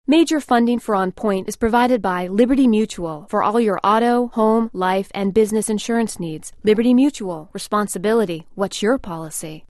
Major funding for On Point is provided by Liberty Mutual for all your auto, home, life, and business insurance needs. Liberty Mutual. Responsibility. What's your policy?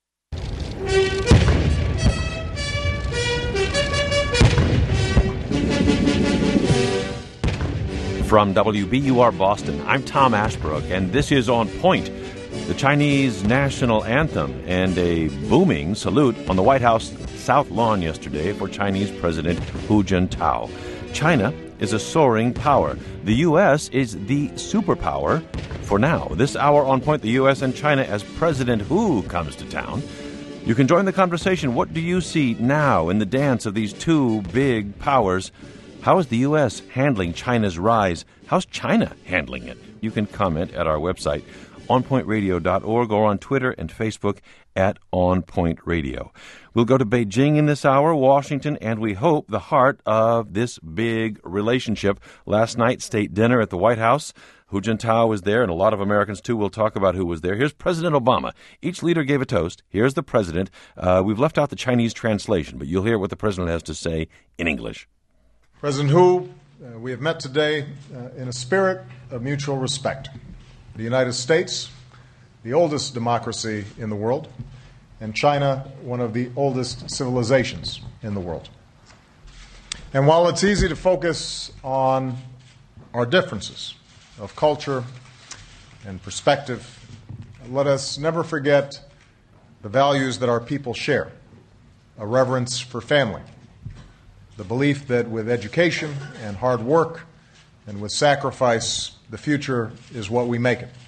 From WBUR Boston, I'm Tom Ashbrook, and this is On Point, the Chinese national anthem, and a booming salute on the White House South Lawn yesterday for Chinese President Hu Jintao. China is a soaring power. The U.S. is the superpower for now. This hour On Point, the U.S. and China as President Hu comes to town. You can join the conversation. What do you see now in the dance of these two big powers? How is the U.S. handling China's rise? How's China handling it? You can comment at our website, onpointradio.org, or on Twitter and Facebook at onpointradio. We'll go to Beijing in this hour, Washington, and we hope the heart of this big relationship. Last night, state dinner at the White House. Hu Jintao was there, and a lot of Americans, too. We'll talk about who was there. Here's President Obama. Each leader gave a toast. Here's the president. We've left out the Chinese translation, but you'll hear what the president has to say in English. President Hu, we have met today in a spirit of mutual respect. The United States, the oldest democracy in the world, and China, one of the oldest civilizations in the world. And while it's easy to focus on our differences of culture and perspective, let us never forget the values that our people share: a reverence for family, the belief that with education and hard work and with sacrifice, the future is what we make it.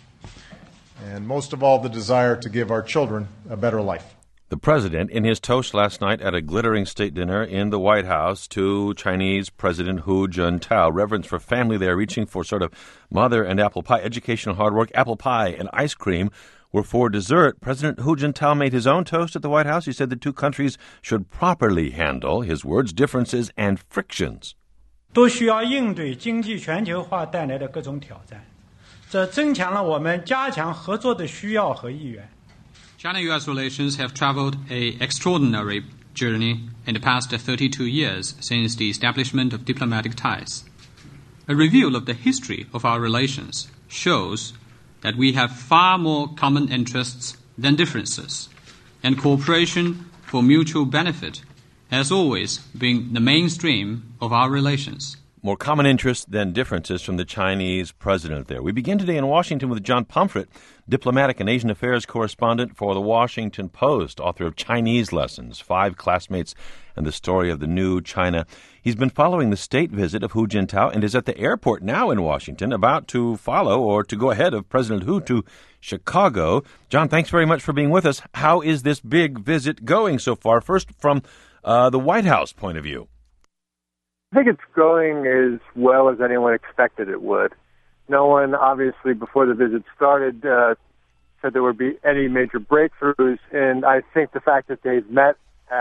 And most of all, the desire to give our children a better life. The president, in his toast last night at a glittering state dinner in the White House to Chinese President Hu Jintao, reverence for family there, reaching for sort of mother and apple pie, educational hard work, apple pie and ice cream were for dessert. President Hu Jintao made his own toast at the White House. He said the two countries should properly handle, his words, differences and frictions. 都需要应对经济全球化带来的各种挑战，这增强了我们加强合作的需要和意愿。 China-U.S. relations have traveled an extraordinary journey in the past 32 years since the establishment of diplomatic ties. A review of the history of our relations shows that we have far more common interests than differences, and cooperation for mutual benefit has always been the mainstream of our relations. More common interests than differences from the Chinese president there. We begin today in Washington with John Pomfret, diplomatic and Asian affairs correspondent for the Washington Post, author of Chinese Lessons, 5 Classmates and the Story of the New China. He's been following the state visit of Hu Jintao and is at the airport now in Washington, about to follow or to go ahead of President Hu to Chicago. John, thanks very much for being with us. How is this big visit going so far? First, from the White House point of view. I think it's going as well as anyone expected it would. No one, obviously, before the visit started, said there would be any major breakthroughs, and I think the fact that they've met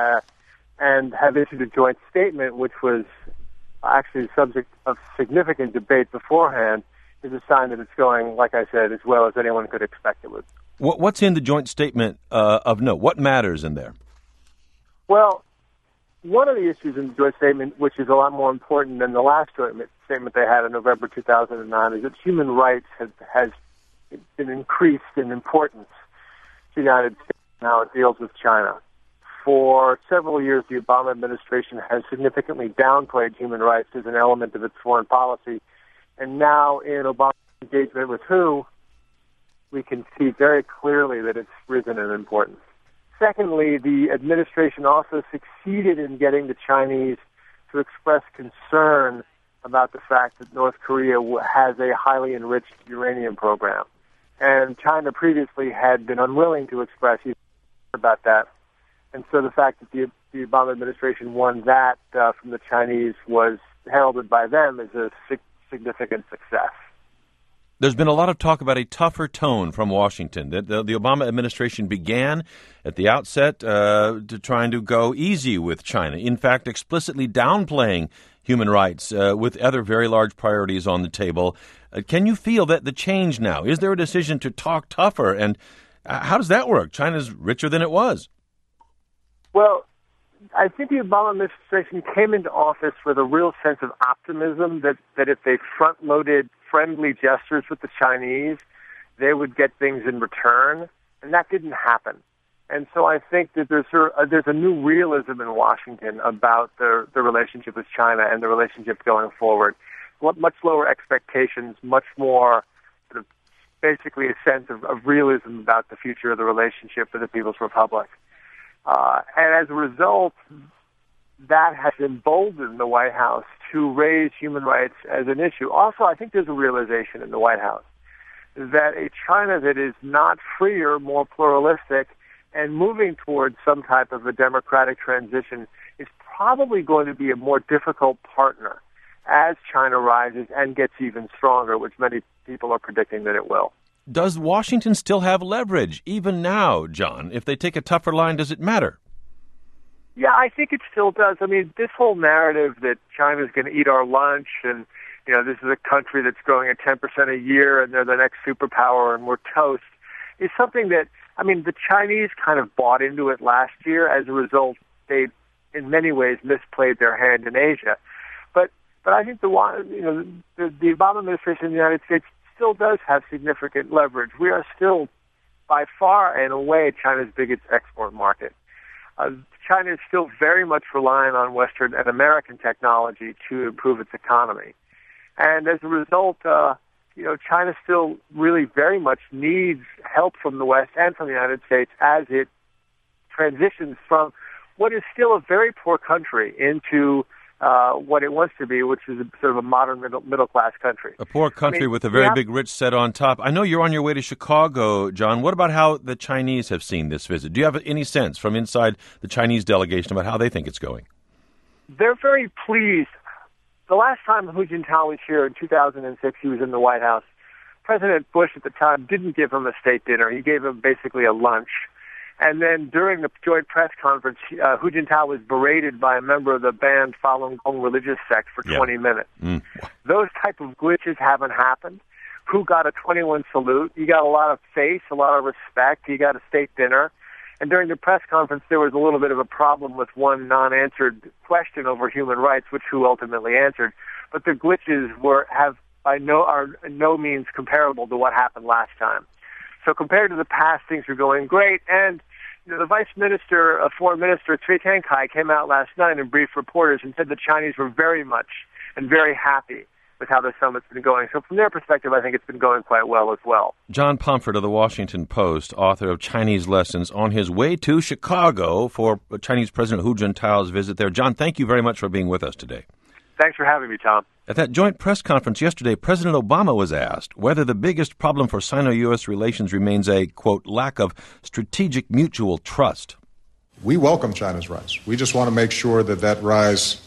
and have issued a joint statement, which was actually the subject of significant debate beforehand, is a sign that it's going, like I said, as well as anyone could expect it would. What's in the joint statement of note? What matters in there? Well, one of the issues in the joint statement, which is a lot more important than the last joint statement they had in November 2009, is that human rights has been increased in importance to the United States and how it deals with China. For several years, the Obama administration has significantly downplayed human rights as an element of its foreign policy. And now, in Obama's engagement with Hu, we can see very clearly that it's risen in importance. Secondly, the administration also succeeded in getting the Chinese to express concern about the fact that North Korea has a highly enriched uranium program. And China previously had been unwilling to express about that. And so the fact that the Obama administration won that from the Chinese was heralded by them as a significant success. There's been a lot of talk about a tougher tone from Washington. The Obama administration began at the outset trying to go easy with China, in fact, explicitly downplaying human rights with other very large priorities on the table. Can you feel that the change now? Is there a decision to talk tougher? And how does that work? China's richer than it was. Well, I think the Obama administration came into office with a real sense of optimism that if they front-loaded friendly gestures with the Chinese, they would get things in return, and that didn't happen. And so I think that there's a new realism in Washington about the relationship with China and the relationship going forward. Much lower expectations, much more sort of basically a sense of realism about the future of the relationship with the People's Republic. And as a result, that has emboldened the White House to raise human rights as an issue. Also, I think there's a realization in the White House that a China that is not freer, more pluralistic, and moving towards some type of a democratic transition is probably going to be a more difficult partner as China rises and gets even stronger, which many people are predicting that it will. Does Washington still have leverage, even now, John? If they take a tougher line, does it matter? Yeah, I think it still does. I mean, this whole narrative that China's going to eat our lunch and, you know, this is a country that's growing at 10% a year and they're the next superpower and we're toast is something that, I mean, the Chinese kind of bought into it last year. As a result, they, in many ways, misplayed their hand in Asia. But I think the Obama administration in the United States still does have significant leverage. We are still, by far and away, China's biggest export market. China is still very much relying on Western and American technology to improve its economy. And as a result, China still really very much needs help from the West and from the United States as it transitions from what is still a very poor country into what it wants to be, which is sort of a modern middle-class country. A poor country with a very big rich set on top. I know you're on your way to Chicago, John. What about how the Chinese have seen this visit? Do you have any sense from inside the Chinese delegation about how they think it's going? They're very pleased. The last time Hu Jintao was here in 2006, he was in the White House. President Bush at the time didn't give him a state dinner. He gave him basically a lunch. And then during the joint press conference, Hu Jintao was berated by a member of the banned Falun Gong religious sect for 20 minutes. Those type of glitches haven't happened. Hu got a 21 salute. He got a lot of face, a lot of respect. He got a state dinner. And during the press conference, there was a little bit of a problem with one non-answered question over human rights, which Hu ultimately answered. But the glitches are no means comparable to what happened last time. So compared to the past, things are going great. And the Vice Minister, Foreign Minister Cui Tiankai, came out last night and briefed reporters and said the Chinese were very much and very happy with how the summit's been going. So from their perspective, I think it's been going quite well as well. John Pomfret of the Washington Post, author of Chinese Lessons, on his way to Chicago for Chinese President Hu Jintao's visit there. John, thank you very much for being with us today. Thanks for having me, Tom. At that joint press conference yesterday, President Obama was asked whether the biggest problem for Sino-U.S. relations remains a, quote, lack of strategic mutual trust. We welcome China's rise. We just want to make sure that rise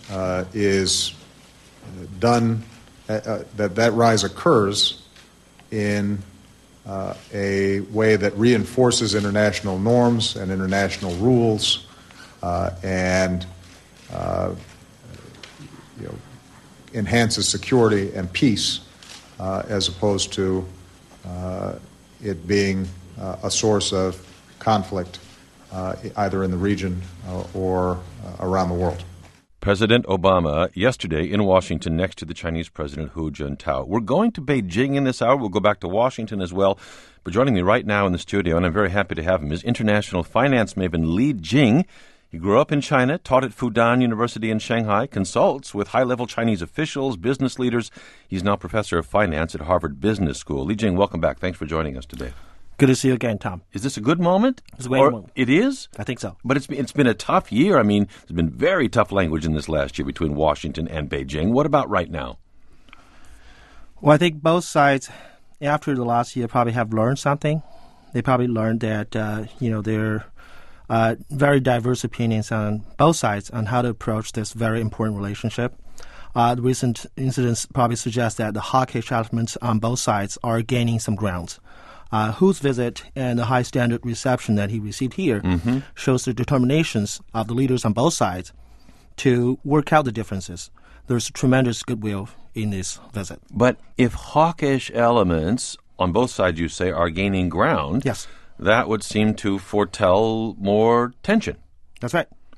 is done, that rise occurs in a way that reinforces international norms and international rules and enhances security and peace as opposed to it being a source of conflict either in the region or around the world. President Obama yesterday in Washington next to the Chinese President Hu Jintao. We're going to Beijing in this hour. We'll go back to Washington as well. But joining me right now in the studio, and I'm very happy to have him, is international finance maven Li Jing. He grew up in China, taught at Fudan University in Shanghai, consults with high-level Chinese officials, business leaders. He's now professor of finance at Harvard Business School. Li Jing, welcome back. Thanks for joining us today. Good to see you again, Tom. Is this a good moment? It's a great moment. It is? I think so. But it's been a tough year. I mean, there's been very tough language in this last year between Washington and Beijing. What about right now? Well, I think both sides, after the last year, probably have learned something. They probably learned that, there are very diverse opinions on both sides on how to approach this very important relationship. The recent incidents probably suggest that the hawkish elements on both sides are gaining some ground. Hu's visit and the high standard reception that he received here shows the determinations of the leaders on both sides to work out the differences. There's tremendous goodwill in this visit. But if hawkish elements on both sides, you say, are gaining ground, yes, that would seem to foretell more tension. That's right.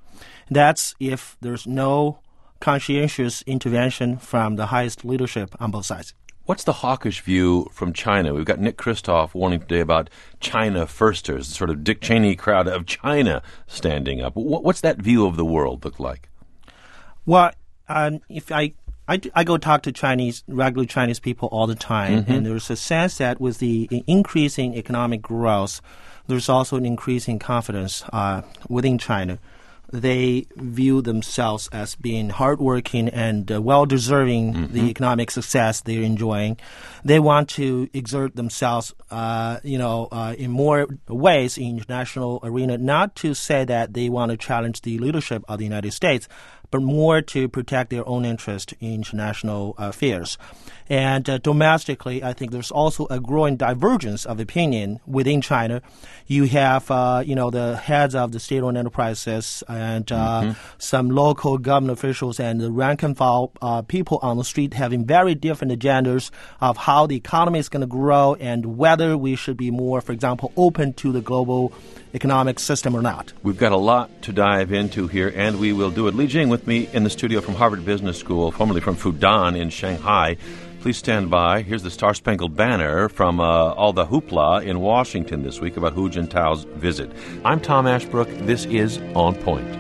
That's if there's no conscientious intervention from the highest leadership on both sides. What's the hawkish view from China? We've got Nick Kristof warning today about China firsters, the sort of Dick Cheney crowd of China standing up. What's that view of the world look like? Well, if I go talk to regular Chinese people all the time, and there's a sense that with the increasing economic growth, there's also an increasing confidence within China. They view themselves as being hardworking and well-deserving the economic success they're enjoying. They want to exert themselves, in more ways in international arena, not to say that they want to challenge the leadership of the United States, but more to protect their own interest in international affairs. And domestically, I think there's also a growing divergence of opinion within China. You have, the heads of the state-owned enterprises and some local government officials and the rank-and-file people on the street having very different agendas of how the economy is going to grow and whether we should be more, for example, open to the global economic system or not. We've got a lot to dive into here, and we will do it. Li Jing with me in the studio from Harvard Business School, formerly from Fudan in Shanghai. Please stand by. Here's the Star-Spangled Banner from all the hoopla in Washington this week about Hu Jintao's visit. I'm Tom Ashbrook. This is On Point.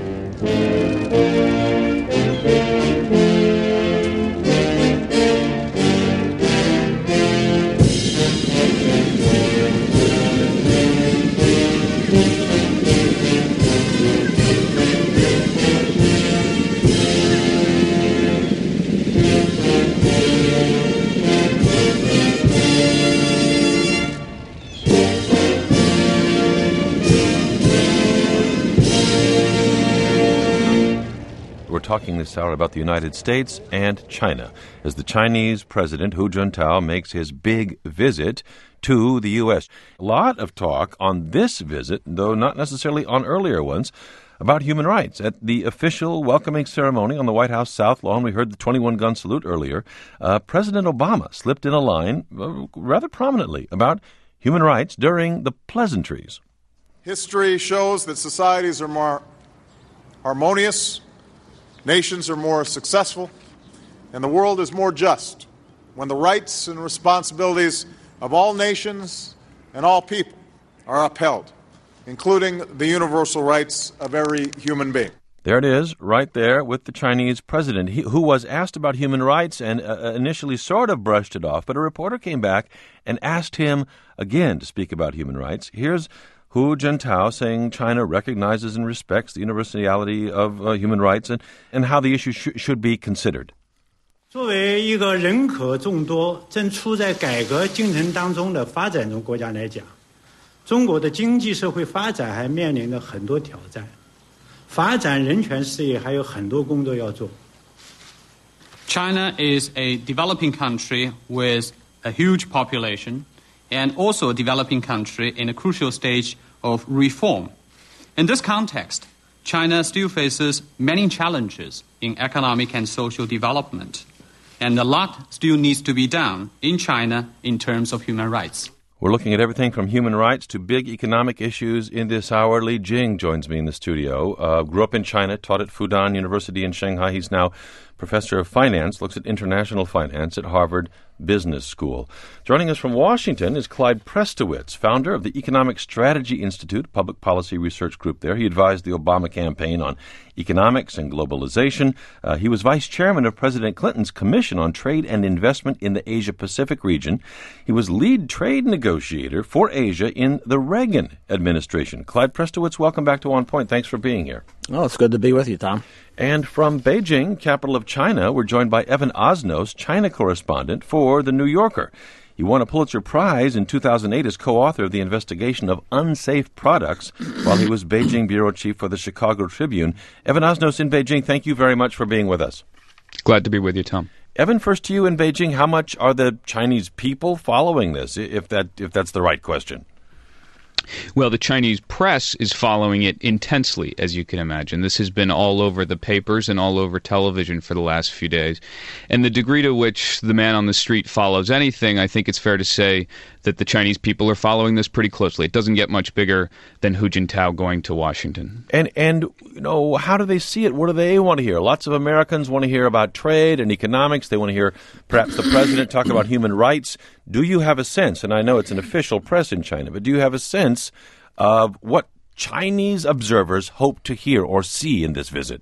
We're talking this hour about the United States and China as the Chinese president Hu Jintao makes his big visit to the U.S. A lot of talk on this visit, though not necessarily on earlier ones, about human rights. At the official welcoming ceremony on the White House South Lawn, we heard the 21-gun salute earlier, President Obama slipped in a line rather prominently about human rights during the pleasantries. History shows that societies are more harmonious, nations are more successful, and the world is more just when the rights and responsibilities of all nations and all people are upheld, including the universal rights of every human being. There it is, right there with the Chinese president, who was asked about human rights and initially sort of brushed it off, but a reporter came back and asked him again to speak about human rights. Here's Hu Jintao saying China recognizes and respects the universality of human rights and how the issue should be considered. 作为一个人口众多、正处在改革进程当中的发展中国家来讲，中国的经济社会发展还面临着很多挑战，发展人权事业还有很多工作要做。 China is a developing country with a huge population and also a developing country in a crucial stage of reform. In this context, China still faces many challenges in economic and social development, and a lot still needs to be done in China in terms of human rights. We're looking at everything from human rights to big economic issues in this hour. Li Jing joins me in the studio. Grew up in China, taught at Fudan University in Shanghai. He's now professor of finance, looks at international finance at Harvard Business School. Joining us from Washington is Clyde Prestowitz, founder of the Economic Strategy Institute, public policy research group there. He advised the Obama campaign on economics and globalization. He was vice chairman of President Clinton's Commission on Trade and Investment in the Asia-Pacific region. He was lead trade negotiator for Asia in the Reagan administration. Clyde Prestowitz, welcome back to On Point. Thanks for being here. Oh, it's good to be with you, Tom. And from Beijing, capital of China, we're joined by Evan Osnos, China correspondent for The New Yorker. He won a Pulitzer Prize in 2008 as co-author of the investigation of unsafe products while he was Beijing bureau chief for the Chicago Tribune. Evan Osnos in Beijing, thank you very much for being with us. Glad to be with you, Tom. Evan, first to you in Beijing, how much are the Chinese people following this, if that's the right question? Well, the Chinese press is following it intensely, as you can imagine. This has been all over the papers and all over television for the last few days. And the degree to which the man on the street follows anything, I think it's fair to say that the Chinese people are following this pretty closely. It doesn't get much bigger than Hu Jintao going to Washington. And you know, how do they see it? What do they want to hear? Lots of Americans want to hear about trade and economics. They want to hear perhaps the president talk about human rights. Do you have a sense, and I know it's an official press in China, but do you have a sense of what Chinese observers hope to hear or see in this visit?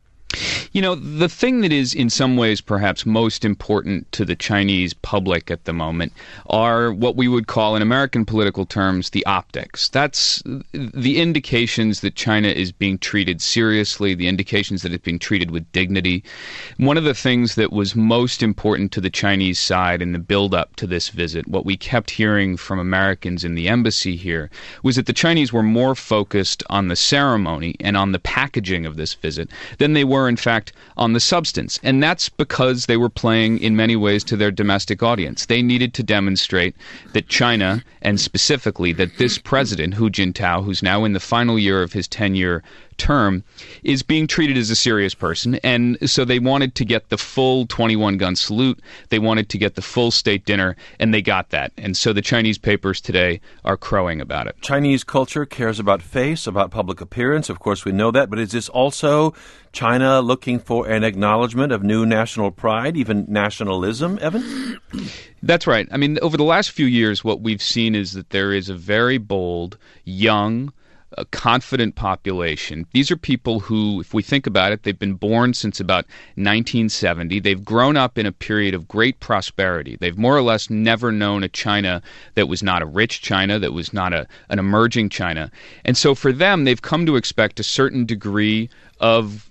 You know, the thing that is in some ways perhaps most important to the Chinese public at the moment are what we would call in American political terms the optics. That's the indications that China is being treated seriously, the indications that it's being treated with dignity. One of the things that was most important to the Chinese side in the build-up to this visit, what we kept hearing from Americans in the embassy here, was that the Chinese were more focused on the ceremony and on the packaging of this visit than they were, in fact, on the substance. And that's because they were playing in many ways to their domestic audience. They needed to demonstrate that China, and specifically that this president, Hu Jintao, who's now in the final year of his 10-year term, is being treated as a serious person. And so they wanted to get the full 21-gun salute. They wanted to get the full state dinner, and they got that. And so the Chinese papers today are crowing about it. Chinese culture cares about face, about public appearance. Of course, we know that. But is this also China looking for an acknowledgement of new national pride, even nationalism, Evan? That's right. I mean, over the last few years, what we've seen is that there is a very bold, young, a confident population. These are people who, if we think about it, they've been born since about 1970. They've grown up in a period of great prosperity. They've more or less never known a China that was not a rich China, that was not an emerging China. And so for them, they've come to expect a certain degree of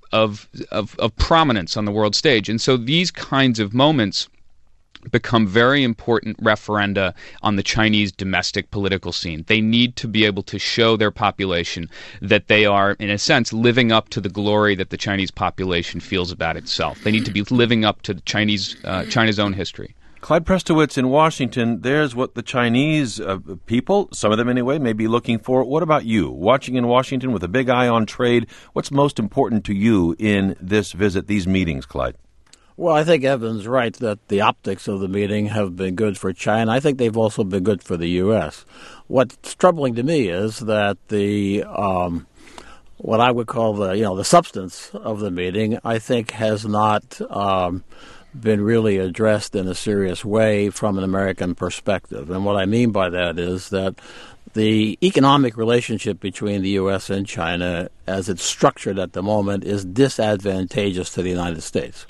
prominence on the world stage. And so these kinds of moments become very important referenda on the Chinese domestic political scene. They need to be able to show their population that they are, in a sense, living up to the glory that the Chinese population feels about itself. They need to be living up to China's own history. Clyde Prestowitz in Washington, there's what the Chinese people, some of them anyway, may be looking for. What about you? Watching in Washington with a big eye on trade, what's most important to you in this visit, these meetings, Clyde? Well, I think Evan's right that the optics of the meeting have been good for China. I think they've also been good for the U.S. What's troubling to me is that the what I would call the substance of the meeting, I think, has not been really addressed in a serious way from an American perspective. And what I mean by that is that the economic relationship between the U.S. and China, as it's structured at the moment, is disadvantageous to the United States.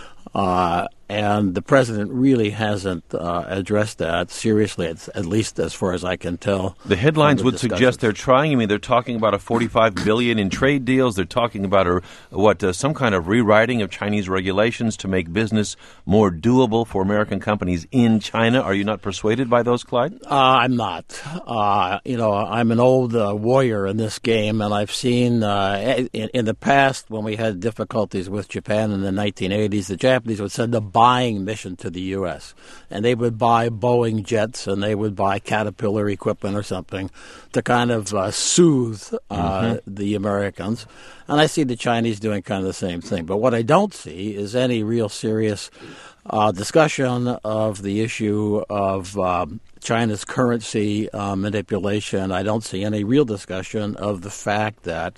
And the president really hasn't addressed that seriously, at least as far as I can tell. The headlines would suggest they're trying. I mean, they're talking about a $45 billion in trade deals. They're talking about some kind of rewriting of Chinese regulations to make business more doable for American companies in China. Are you not persuaded by those, Clyde? I'm not. I'm an old warrior in this game, and I've seen in the past when we had difficulties with Japan in the 1980s, the Japanese would send a buying mission to the U.S., and they would buy Boeing jets and they would buy Caterpillar equipment or something to kind of soothe the Americans. And I see the Chinese doing kind of the same thing. But what I don't see is any real serious discussion of the issue of China's currency manipulation. I don't see any real discussion of the fact that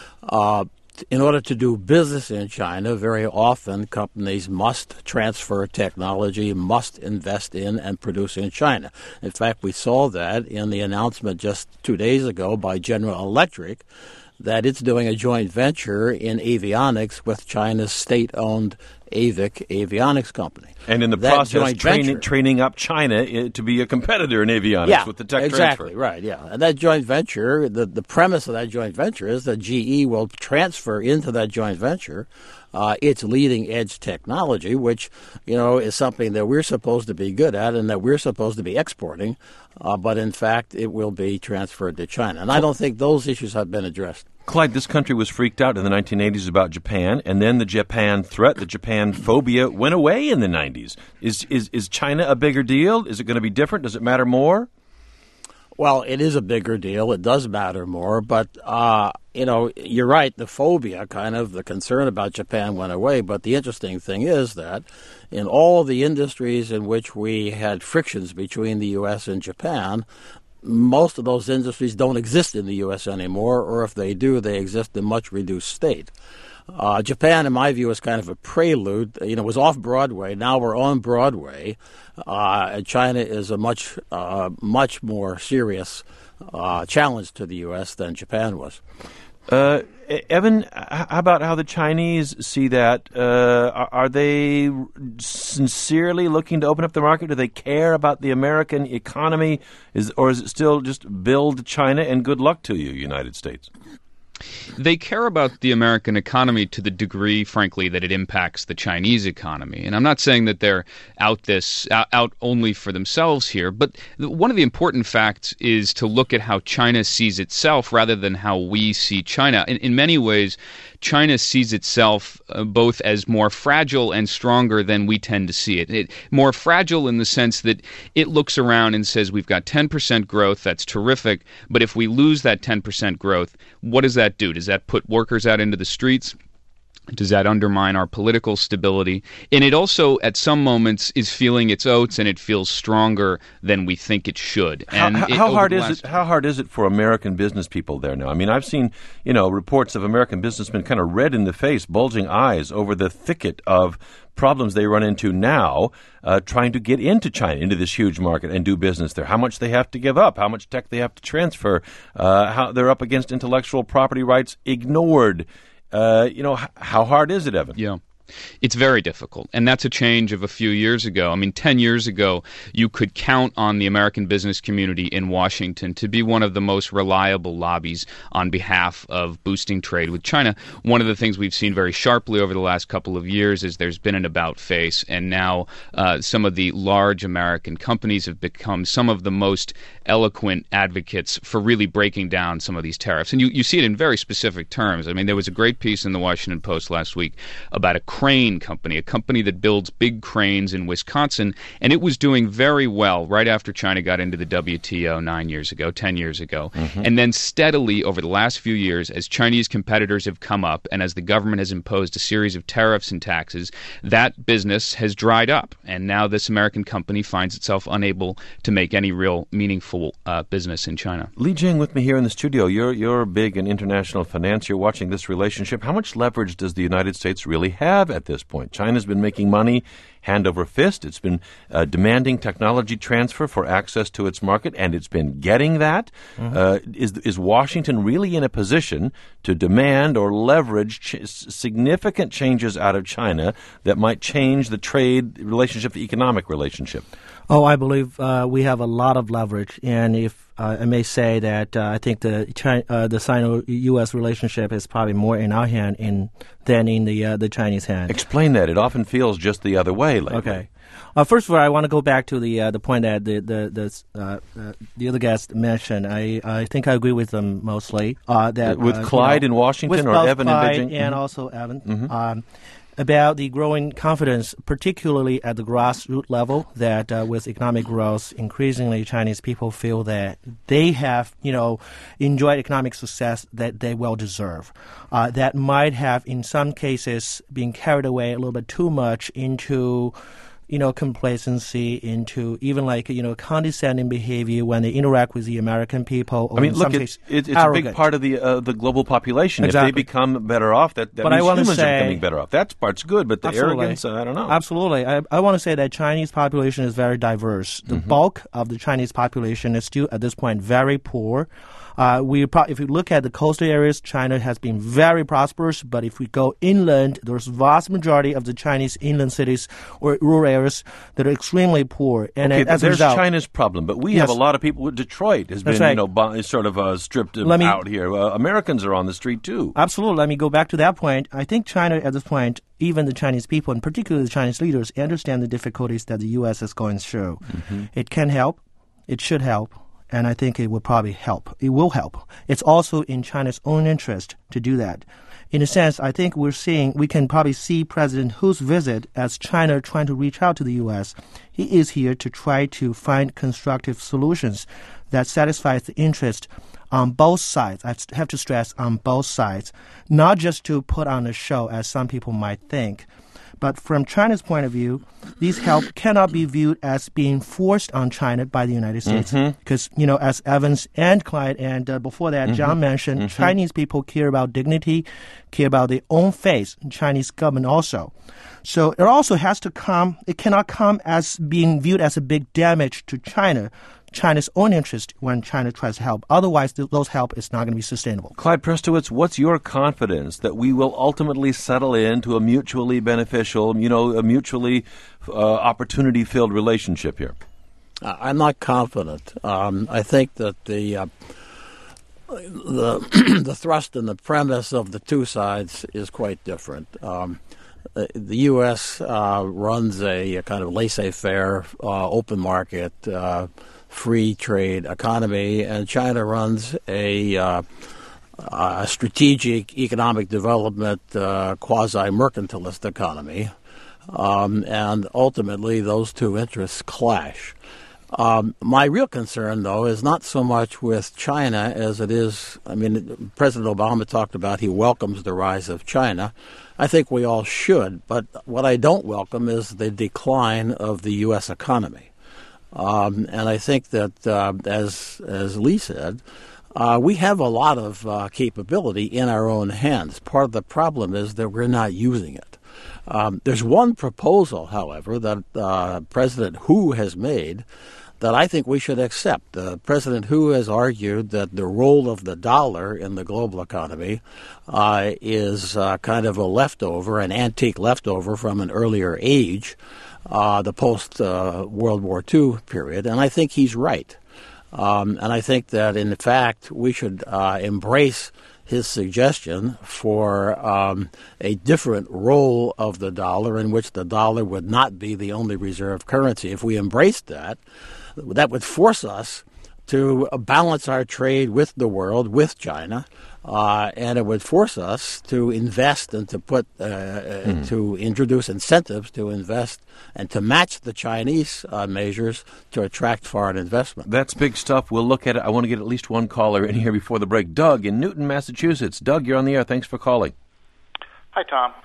in order to do business in China, very often companies must transfer technology, must invest in and produce in China. In fact, we saw that in the announcement just 2 days ago by General Electric that it's doing a joint venture in avionics with China's state-owned AVIC avionics company. And in the process, training up China to be a competitor in avionics with the tech transfer. Exactly, right, yeah. And that joint venture, the premise of that joint venture is that GE will transfer into that joint venture its leading-edge technology, which, is something that we're supposed to be good at and that we're supposed to be exporting, but in fact it will be transferred to China. And I don't think those issues have been addressed. Clyde, this country was freaked out in the 1980s about Japan, and then the Japan threat, the Japan phobia went away in the 90s. Is China a bigger deal? Is it going to be different? Does it matter more? Well, it is a bigger deal. It does matter more. But, you're right. The phobia, kind of, the concern about Japan went away. But the interesting thing is that in all the industries in which we had frictions between the U.S. and Japan, most of those industries don't exist in the U.S. anymore, or if they do, they exist in much reduced state. Japan, in my view, is kind of a prelude. It was off Broadway. Now we're on Broadway. And China is a much more serious challenge to the U.S. than Japan was. Evan, how about how the Chinese see that? Are they sincerely looking to open up the market? Do they care about the American economy? Or is it still just build China and good luck to you, United States? They care about the American economy to the degree, frankly, that it impacts the Chinese economy. And I'm not saying that they're out only for themselves here, but one of the important facts is to look at how China sees itself rather than how we see China. In many ways, China sees itself both as more fragile and stronger than we tend to see it. More fragile in the sense that it looks around and says, we've got 10% growth, that's terrific, but if we lose that 10% growth, what does that do? Does that put workers out into the streets? Does that undermine our political stability? And it also, at some moments, is feeling its oats, and it feels stronger than we think it should. And how hard is it for American business people there now? I mean, I've seen reports of American businessmen kind of red in the face, bulging eyes over the thicket of problems they run into now, trying to get into China, into this huge market and do business there. How much they have to give up, how much tech they have to transfer, how they're up against intellectual property rights ignored. How hard is it, Evan? Yeah. It's very difficult, and that's a change of a few years ago. I mean, 10 years ago, you could count on the American business community in Washington to be one of the most reliable lobbies on behalf of boosting trade with China. One of the things we've seen very sharply over the last couple of years is there's been an about-face, and now some of the large American companies have become some of the most eloquent advocates for really breaking down some of these tariffs. And you see it in very specific terms. I mean, there was a great piece in the Washington Post last week about a crane company, a company that builds big cranes in Wisconsin, and it was doing very well right after China got into the WTO 10 years ago. Mm-hmm. And then steadily over the last few years, as Chinese competitors have come up and as the government has imposed a series of tariffs and taxes, that business has dried up. And now this American company finds itself unable to make any real meaningful business in China. Li Jing with me here in the studio. You're big in international finance. You're watching this relationship. How much leverage does the United States really have at this point? China's been making money hand over fist. It's been demanding technology transfer for access to its market, and it's been getting that. Mm-hmm. Is Washington really in a position to demand or leverage significant changes out of China that might change the trade relationship, the economic relationship? Oh, I believe we have a lot of leverage, and if I may say that I think the Sino-U.S. relationship is probably more in our hand than in the Chinese hand. Explain that. It often feels just the other way lately. Okay. First of all, I want to go back to the point that the other guest mentioned. I think I agree with them mostly. That with Clyde in Washington, or Evan in Beijing, and mm-hmm. also Evan. Mm-hmm. About the growing confidence, particularly at the grassroots level, that with economic growth, increasingly Chinese people feel that they have, enjoyed economic success that they well deserve. That might have, in some cases, been carried away a little bit too much into complacency, into even condescending behavior when they interact with the American people. Or it's a big part of the global population. Exactly. If they become better off, that means humans are becoming better off. That part's good, but the absolutely. Arrogance, I don't know. Absolutely. I want to say that Chinese population is very diverse. The mm-hmm. bulk of the Chinese population is still, at this point, very poor. If you look at the coastal areas, China has been very prosperous. But if we go inland, there's vast majority of the Chinese inland cities or rural areas that are extremely poor. And there's China's problem. But we have a lot of people. Detroit has been, sort of stripped out here. Americans are on the street too. Absolutely. Let me go back to that point. I think China, at this point, even the Chinese people, and particularly the Chinese leaders, understand the difficulties that the U.S. is going through. Mm-hmm. It can help. It should help. And I think it will probably help. It will help. It's also in China's own interest to do that. in a sense, I think we can probably see President Hu's visit as China trying to reach out to the U.S. He is here to try to find constructive solutions that satisfies the interest on both sides. I have to stress on both sides, not just to put on a show as some people might think. But from China's point of view, these help cannot be viewed as being forced on China by the United States. Because, as Evans and Clyde and before that, John mentioned, Chinese people care about dignity, care about their own faith, Chinese government also. So it also it cannot come as being viewed as a big damage to China's own interest when China tries to help. Otherwise, those help is not going to be sustainable. Clyde Prestowitz, what's your confidence that we will ultimately settle into a mutually beneficial, a mutually opportunity-filled relationship here? I'm not confident. I think that the thrust and the premise of the two sides is quite different. The U.S. runs a kind of laissez-faire, open market, free trade economy, and China runs a strategic economic development, quasi-mercantilist economy, and ultimately those two interests clash. My real concern, though, is not so much with China as it is, President Obama talked about he welcomes the rise of China. I think we all should, but what I don't welcome is the decline of the U.S. economy. And I think that, as Lee said, we have a lot of capability in our own hands. Part of the problem is that we're not using it. There's one proposal, however, that President Hu has made that I think we should accept. President Hu has argued that the role of the dollar in the global economy is kind of a leftover, an antique leftover from an earlier age, the post-World War II period, and I think he's right. And I think that, in fact, we should embrace his suggestion for a different role of the dollar in which the dollar would not be the only reserve currency. If we embraced that, that would force us to balance our trade with the world, with China, and it would force us to invest and to put to introduce incentives to invest and to match the Chinese measures to attract foreign investment. That's big stuff. We'll look at it. I want to get at least one caller in here before the break. Doug in Newton, Massachusetts. Doug, you're on the air. Thanks for calling. Hi, Tom.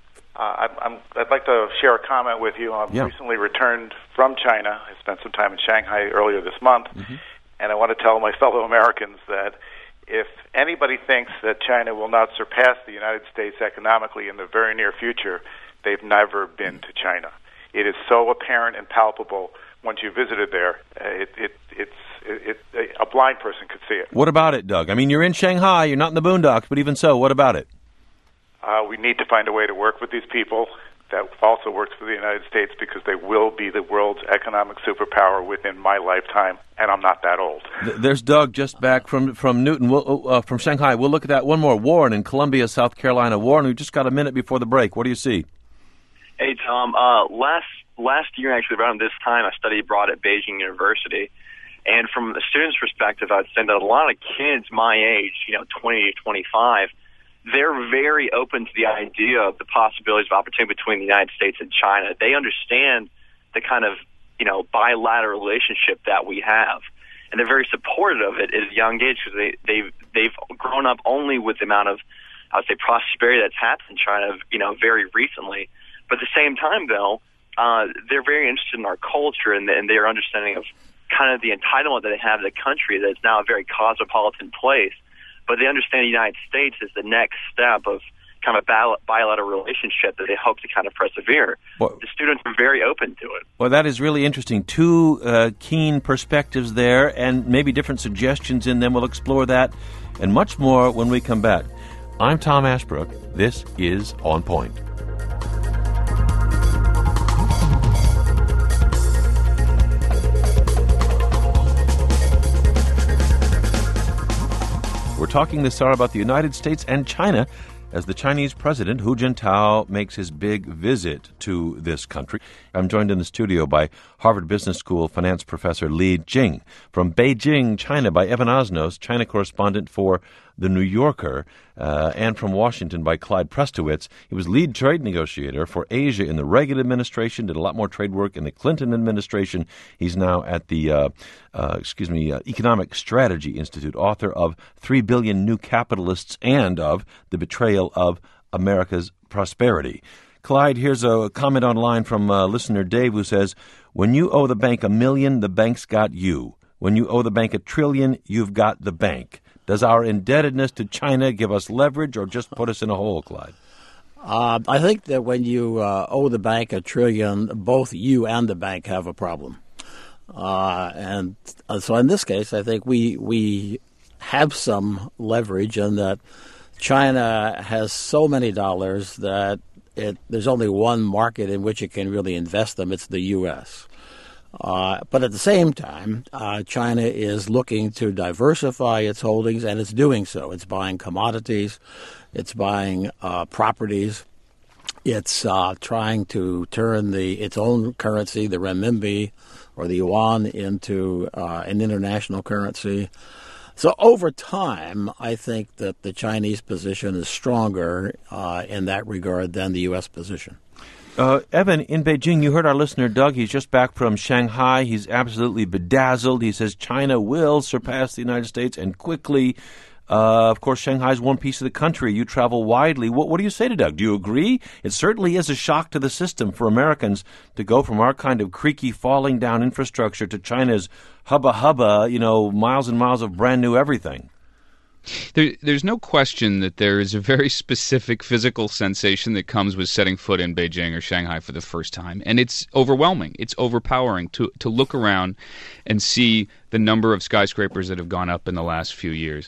I'd like to share a comment with you. I've recently returned from China. I spent some time in Shanghai earlier this month, and I want to tell my fellow Americans that if anybody thinks that China will not surpass the United States economically in the very near future, they've never been to China. It is so apparent and palpable once you visited there. A blind person could see it. What about it, Doug? I mean, you're in Shanghai, you're not in the boondocks, but even so, what about it? We need to find a way to work with these people that also works for the United States, because they will be the world's economic superpower within my lifetime, and I'm not that old. There's Doug just back from Newton, from Shanghai. We'll look at that one more. Warren in Columbia, South Carolina. Warren, we've just got a minute before the break. What do you see? Hey, Tom. Last year, actually, around this time, I studied abroad at Beijing University. And from the student's perspective, I'd say that a lot of kids my age, 20 to 25, they're very open to the idea of the possibilities of opportunity between the United States and China. They understand the kind of, bilateral relationship that we have. And they're very supportive of it at a young age, because they've grown up only with the amount of, I would say, prosperity that's happened in China, very recently. But at the same time, though, they're very interested in our culture and their understanding of kind of the entitlement that they have to the country, that it's now a very cosmopolitan place. But they understand the United States is the next step of kind of a bilateral relationship that they hope to kind of persevere. The students are very open to it. Well, that is really interesting. Two keen perspectives there, and maybe different suggestions in them. We'll explore that and much more when we come back. I'm Tom Ashbrook. This is On Point. We're talking this hour about the United States and China as the Chinese president, Hu Jintao, makes his big visit to this country. I'm joined in the studio by Harvard Business School finance professor Li Jing. From Beijing, China, by Evan Osnos, China correspondent for The New Yorker, and from Washington by Clyde Prestowitz. He was lead trade negotiator for Asia in the Reagan administration, did a lot more trade work in the Clinton administration. He's now at the Economic Strategy Institute, author of 3 Billion New Capitalists and of The Betrayal of America's Prosperity. Clyde, here's a comment online from listener Dave who says, when you owe the bank $1 million, the bank's got you. When you owe the bank $1 trillion, you've got the bank. Does our indebtedness to China give us leverage or just put us in a hole, Clyde? I think that when you owe the bank $1 trillion, both you and the bank have a problem. And so in this case, I think we have some leverage in that China has so many dollars that there's only one market in which it can really invest them. It's the U.S. But at the same time, China is looking to diversify its holdings, and it's doing so. It's buying commodities. It's buying properties. It's trying to turn its own currency, the renminbi or the yuan, into an international currency. So over time, I think that the Chinese position is stronger in that regard than the U.S. position. Evan, in Beijing, you heard our listener, Doug. He's just back from Shanghai. He's absolutely bedazzled. He says China will surpass the United States and quickly. Of course, Shanghai is one piece of the country. You travel widely. What do you say to Doug? Do you agree? It certainly is a shock to the system for Americans to go from our kind of creaky, falling down infrastructure to China's hubba, miles and miles of brand new everything. There's no question that there is a very specific physical sensation that comes with setting foot in Beijing or Shanghai for the first time. And it's overwhelming. It's overpowering to look around and see the number of skyscrapers that have gone up in the last few years.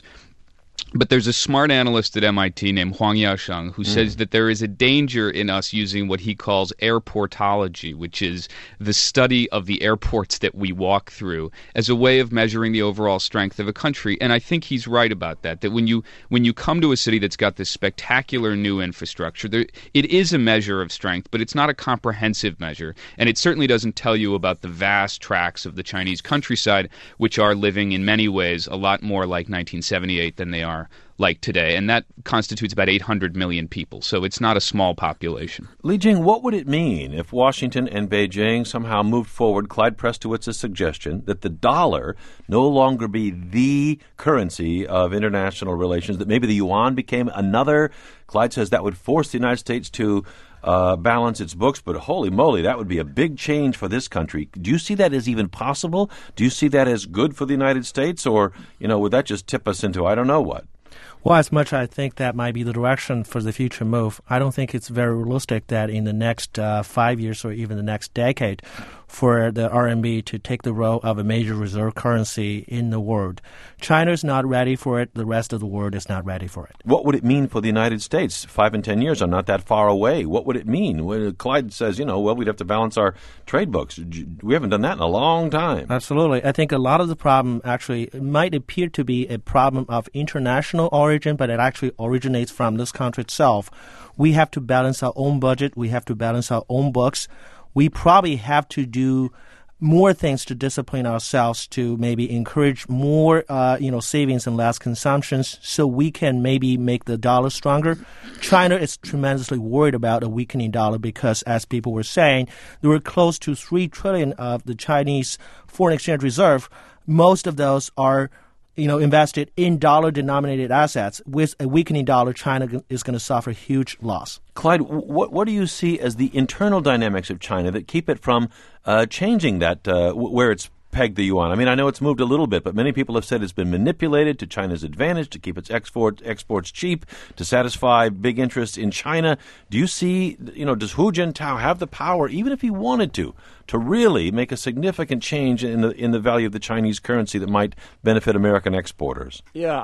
But there's a smart analyst at MIT named Huang Yaosheng who says that there is a danger in us using what he calls airportology, which is the study of the airports that we walk through, as a way of measuring the overall strength of a country. And I think he's right about that when you come to a city that's got this spectacular new infrastructure, it is a measure of strength, but it's not a comprehensive measure. And it certainly doesn't tell you about the vast tracts of the Chinese countryside, which are living in many ways a lot more like 1978 than they are like today, and that constitutes about 800 million people, so it's not a small population. Li Jing, what would it mean if Washington and Beijing somehow moved forward Clyde Prestowitz's suggestion that the dollar no longer be the currency of international relations, that maybe the yuan became another? Clyde says that would force the United States to balance its books, but holy moly, that would be a big change for this country. Do you see that as even possible? Do you see that as good for the United States, or, would that just tip us into I don't know what? Well, as much as I think that might be the direction for the future move, I don't think it's very realistic that in the next 5 years or even the next decade for the RMB to take the role of a major reserve currency in the world. China is not ready for it. The rest of the world is not ready for it. What would it mean for the United States? 5 and 10 years are not that far away. What would it mean? When Clyde says, we'd have to balance our trade books. We haven't done that in a long time. Absolutely. I think a lot of the problem actually might appear to be a problem of international origin, but it actually originates from this country itself. We have to balance our own budget. We have to balance our own books. We probably have to do more things to discipline ourselves to maybe encourage more, savings and less consumptions so we can maybe make the dollar stronger. China is tremendously worried about a weakening dollar because, as people were saying, there were close to $3 trillion of the Chinese foreign exchange reserve. Most of those are invested in dollar-denominated assets. With a weakening dollar, China is going to suffer huge loss. Clyde, what do you see as the internal dynamics of China that keep it from changing that where it's pegged the yuan? I mean, I know it's moved a little bit, but many people have said it's been manipulated to China's advantage to keep its exports cheap, to satisfy big interests in China. Do you see, does Hu Jintao have the power, even if he wanted to really make a significant change in the value of the Chinese currency that might benefit American exporters? Yeah,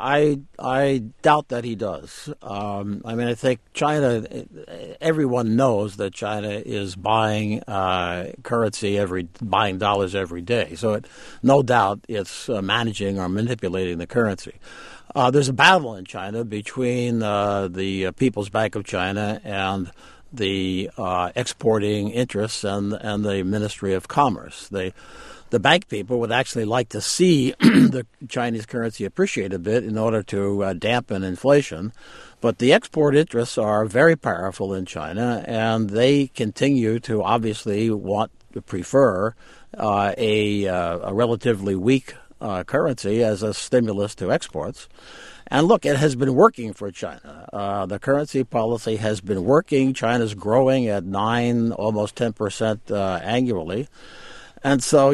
I doubt that he does. I think China, everyone knows that China is buying buying dollars every day. So no doubt it's managing or manipulating the currency. There's a battle in China between the People's Bank of China and the exporting interests and the Ministry of Commerce. The bank people would actually like to see the Chinese currency appreciate a bit in order to dampen inflation. But the export interests are very powerful in China, and they continue to obviously want to prefer a relatively weak currency as a stimulus to exports. And look, it has been working for China. The currency policy has been working. China's growing at 9, almost 10% annually. And so,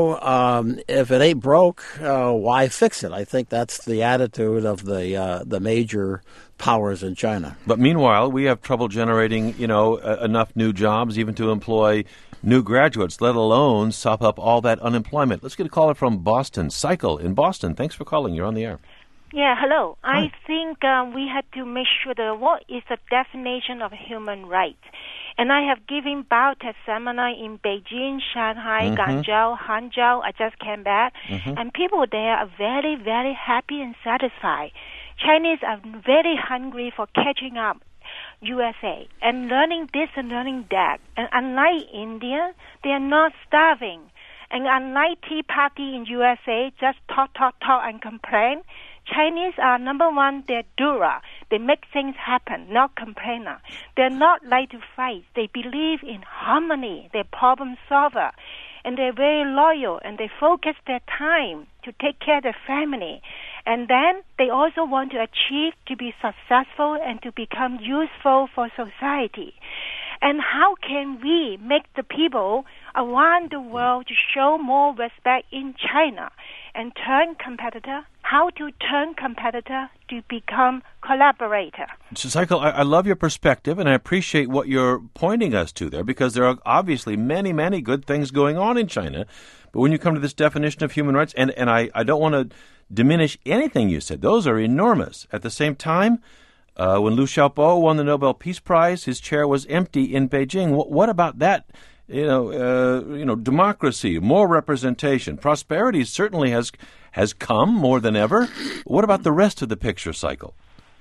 if it ain't broke, why fix it? I think that's the attitude of the major powers in China. But meanwhile, we have trouble generating, enough new jobs even to employ new graduates, let alone sop up all that unemployment. Let's get a caller from Boston. Cycle in Boston. Thanks for calling. You're on the air. Yeah, hello. Hi. I think we had to make sure that what is the definition of human rights. And I have given biotech seminar in Beijing, Shanghai, Guangzhou, Hangzhou. I just came back. And people there are very, very happy and satisfied. Chinese are very hungry for catching up USA and learning this and learning that. And unlike India, they are not starving. And unlike Tea Party in USA, just talk and complain, Chinese are, number one, they're doer. They make things happen, not complainer. They're not like to fight. They believe in harmony. They're problem solver. And they're very loyal, and they focus their time to take care of their family. And then they also want to achieve to be successful and to become useful for society. And how can we make the people around the world to show more respect in China and turn competitor? How to turn competitor to become collaborator? So, Cycle, I love your perspective, and I appreciate what you're pointing us to there, because there are obviously many, many good things going on in China. But when you come to this definition of human rights, and I don't want to diminish anything you said, those are enormous. At the same time, when Liu Xiaobo won the Nobel Peace Prize, his chair was empty in Beijing. What about that? Democracy, more representation, prosperity certainly has come more than ever. What about the rest of the picture, Cycle?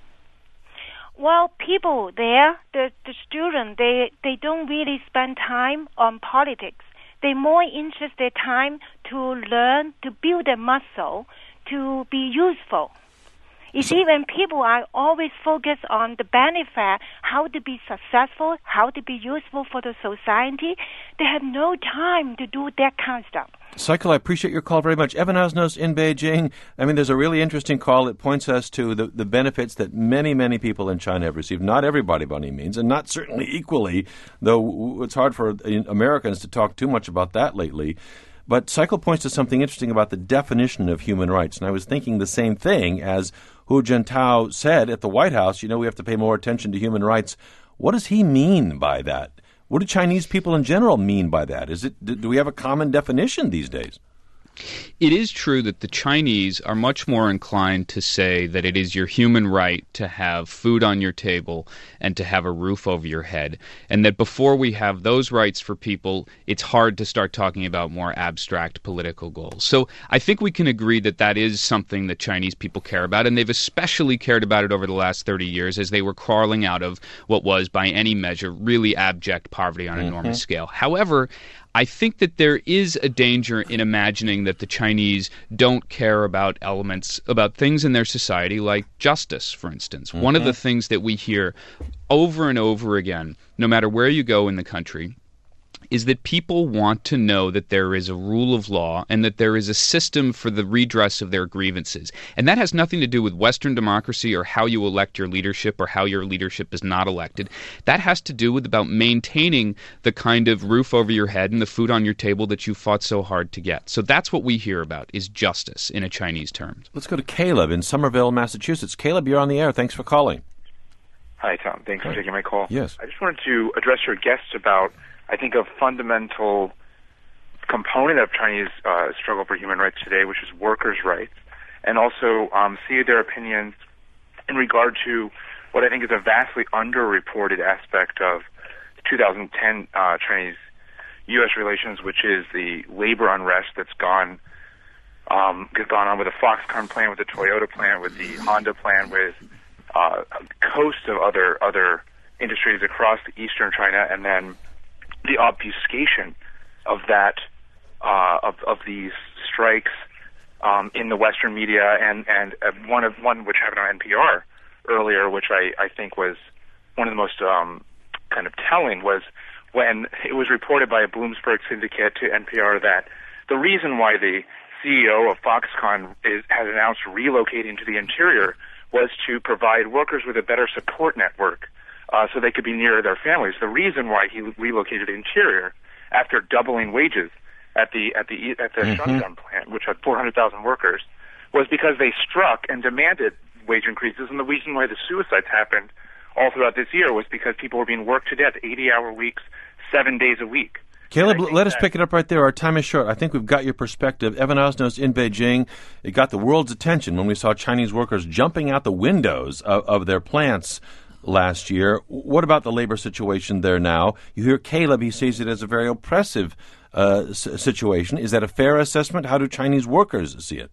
Well, people there, the students, they don't really spend time on politics. They're more interested time to learn, to build their muscle, to be useful. You see, when people are always focused on the benefit, how to be successful, how to be useful for the society, they have no time to do that kind of stuff. Cycle, I appreciate your call very much. Evan Osnos in Beijing. I mean, there's a really interesting call that points us to the benefits that many, many people in China have received. Not everybody by any means, and not certainly equally, though it's hard for Americans to talk too much about that lately. But Cycle points to something interesting about the definition of human rights. And I was thinking the same thing as Hu Jintao said at the White House, we have to pay more attention to human rights. What does he mean by that? What do Chinese people in general mean by that? Do we have a common definition these days? It is true that the Chinese are much more inclined to say that it is your human right to have food on your table and to have a roof over your head, and that before we have those rights for people, it's hard to start talking about more abstract political goals. So I think we can agree that that is something that Chinese people care about, and they've especially cared about it over the last 30 years as they were crawling out of what was, by any measure, really abject poverty on an enormous scale. However, I think that there is a danger in imagining that the Chinese don't care about things in their society like justice, for instance. One of the things that we hear over and over again, no matter where you go in the country, is that people want to know that there is a rule of law and that there is a system for the redress of their grievances. And that has nothing to do with Western democracy or how you elect your leadership or how your leadership is not elected. That has to do with about maintaining the kind of roof over your head and the food on your table that you fought so hard to get. So that's what we hear about, is justice in a Chinese term. Let's go to Caleb in Somerville, Massachusetts. Caleb, you're on the air. Thanks for calling. Hi, Tom. Thanks for taking my call. Yes. I just wanted to address your guests about, I think, a fundamental component of Chinese struggle for human rights today, which is workers' rights, and also see their opinions in regard to what I think is a vastly underreported aspect of 2010 Chinese-U.S. relations, which is the labor unrest that's gone on with the Foxconn plant, with the Toyota plant, with the Honda plant, with a host of other industries across eastern China, and then the obfuscation of that of these strikes in the Western media, and one which happened on NPR earlier, which I think was one of the most kind of telling, was when it was reported by a Bloomberg syndicate to NPR that the reason why the CEO of Foxconn has announced relocating to the interior was to provide workers with a better support network so they could be near their families. The reason why he relocated to the interior after doubling wages at the shotgun plant, which had 400,000 workers, was because they struck and demanded wage increases. And the reason why the suicides happened all throughout this year was because people were being worked to death, 80-hour weeks, 7 days a week. Caleb, let us pick it up right there. Our time is short. I think we've got your perspective. Evan Osnos in Beijing. It got the world's attention when we saw Chinese workers jumping out the windows of their plants last year. What about the labor situation there now? You hear Caleb, he sees it as a very oppressive situation. Is that a fair assessment? How do Chinese workers see it?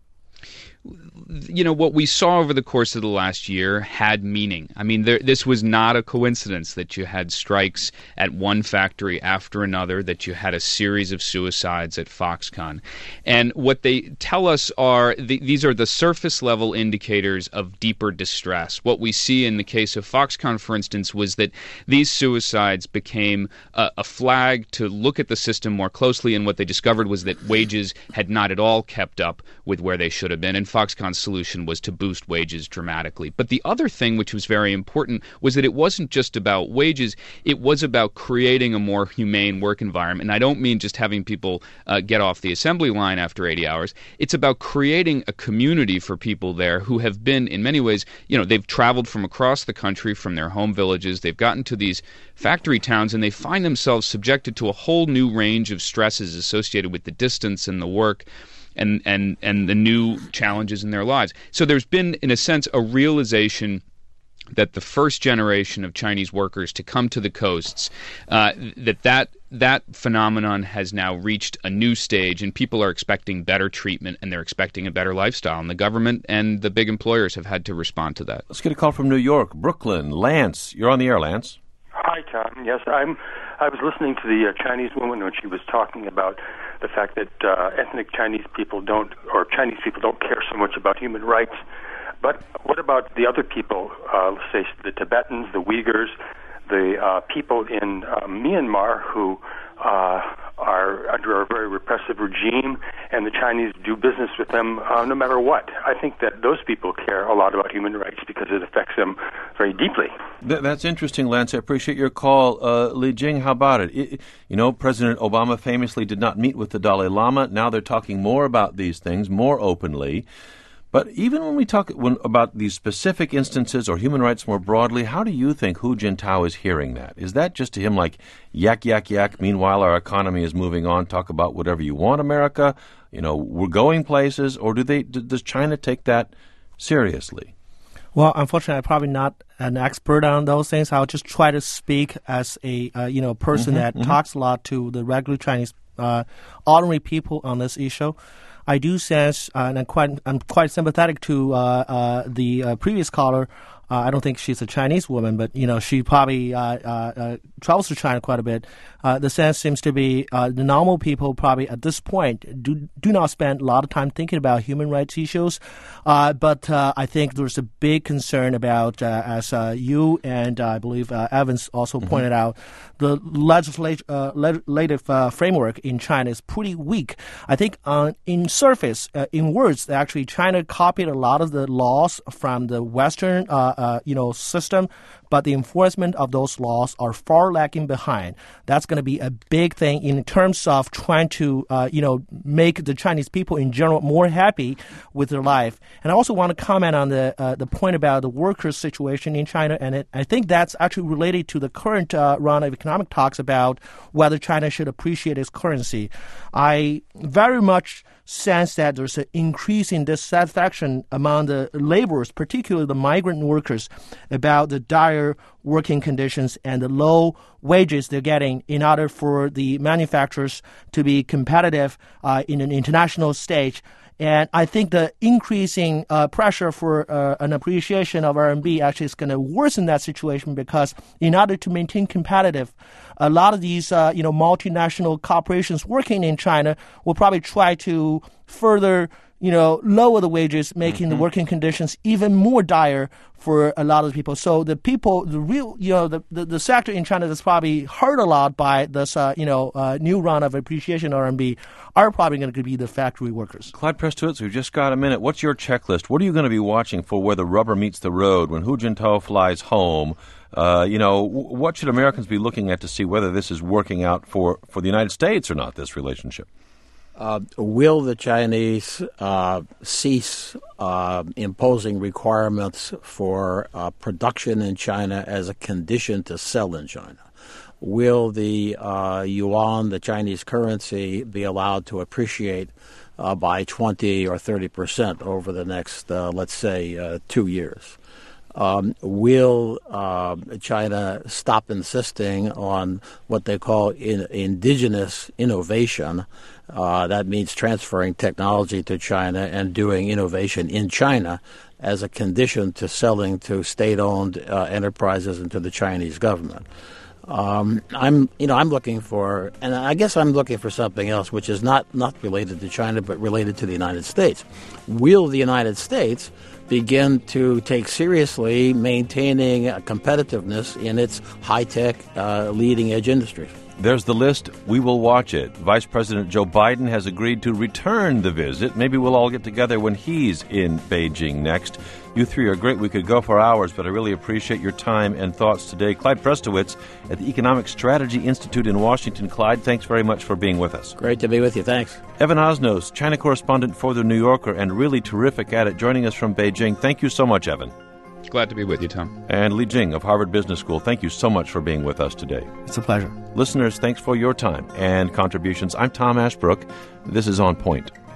You know, what we saw over the course of the last year had meaning. I mean, this was not a coincidence that you had strikes at one factory after another, that you had a series of suicides at Foxconn. And what they tell us are these are the surface-level indicators of deeper distress. What we see in the case of Foxconn, for instance, was that these suicides became a flag to look at the system more closely, and what they discovered was that wages had not at all kept up with where they should have been, and Foxconn's solution was to boost wages dramatically. But the other thing, which was very important, was that it wasn't just about wages, it was about creating a more humane work environment. And I don't mean just having people get off the assembly line after 80 hours. It's about creating a community for people there who have been, in many ways, you know, they've traveled from across the country, from their home villages, they've gotten to these factory towns, and they find themselves subjected to a whole new range of stresses associated with the distance and the work and the new challenges in their lives. So there's been, in a sense, a realization that the first generation of Chinese workers to come to the coasts, that phenomenon has now reached a new stage, and people are expecting better treatment, and they're expecting a better lifestyle. And the government and the big employers have had to respond to that. Let's get a call from New York. Brooklyn. Lance. You're on the air, Lance. Hi, Tom. Yes, I was listening to the Chinese woman when she was talking about the fact that ethnic Chinese people don't care so much about human rights. But what about the other people, let's say the Tibetans, the Uyghurs, the people in Myanmar who are under a very repressive regime, and the Chinese do business with them no matter what? I think that those people care a lot about human rights because it affects them very deeply. That's interesting, Lance. I appreciate your call. Li Jing, how about it? You know, President Obama famously did not meet with the Dalai Lama. Now they're talking more about these things, more openly. But even when we talk about these specific instances or human rights more broadly, how do you think Hu Jintao is hearing that? Is that just to him like, yak, yak, yak, meanwhile our economy is moving on, talk about whatever you want, America, you know, we're going places, or does China take that seriously? Well, unfortunately, I'm probably not an expert on those things. I'll just try to speak as a person that talks a lot to the regular Chinese ordinary people on this issue. I do sense, and I'm quite sympathetic to the previous caller. I don't think she's a Chinese woman, but she probably travels to China quite a bit. The sense seems to be the normal people probably at this point do not spend a lot of time thinking about human rights issues. But I think there's a big concern about, as you and I believe Evans also pointed out, the legislative framework in China is pretty weak. I think in surface, in words, actually China copied a lot of the laws from the Western system, but the enforcement of those laws are far lagging behind. That's going to be a big thing in terms of trying to, make the Chinese people in general more happy with their life. And I also want to comment on the point about the workers' situation in China, and I think that's actually related to the current round of economic talks about whether China should appreciate its currency. I very much sense that there's an increasing dissatisfaction among the laborers, particularly the migrant workers, about the dire working conditions and the low wages they're getting in order for the manufacturers to be competitive in an international stage. And I think the increasing pressure for an appreciation of RMB actually is going to worsen that situation, because in order to maintain competitive, a lot of these multinational corporations working in China will probably try to further lower the wages, making the working conditions even more dire for a lot of people. So the people, the sector in China that's probably hurt a lot by this, new round of appreciation RMB are probably going to be the factory workers. Clyde Prestowitz, we've just got a minute. What's your checklist? What are you going to be watching for where the rubber meets the road when Hu Jintao flies home? What should Americans be looking at to see whether this is working out for the United States or not, this relationship? Will the Chinese cease imposing requirements for production in China as a condition to sell in China? Will the yuan, the Chinese currency, be allowed to appreciate by 20 or 30% over the next, let's say, 2 years? Will China stop insisting on what they call indigenous innovation? That means transferring technology to China and doing innovation in China as a condition to selling to state-owned enterprises and to the Chinese government. I'm looking for, and I guess I'm looking for something else, which is not related to China, but related to the United States. Will the United States begin to take seriously maintaining competitiveness in its high-tech, leading-edge industries? There's the list. We will watch it. Vice President Joe Biden has agreed to return the visit. Maybe we'll all get together when he's in Beijing next. You three are great. We could go for hours, but I really appreciate your time and thoughts today. Clyde Prestowitz at the Economic Strategy Institute in Washington. Clyde, thanks very much for being with us. Great to be with you. Thanks. Evan Osnos, China correspondent for The New Yorker and really terrific at it, joining us from Beijing. Thank you so much, Evan. Glad to be with you, Tom. And Li Jing of Harvard Business School, thank you so much for being with us today. It's a pleasure. Listeners, thanks for your time and contributions. I'm Tom Ashbrook. This is On Point.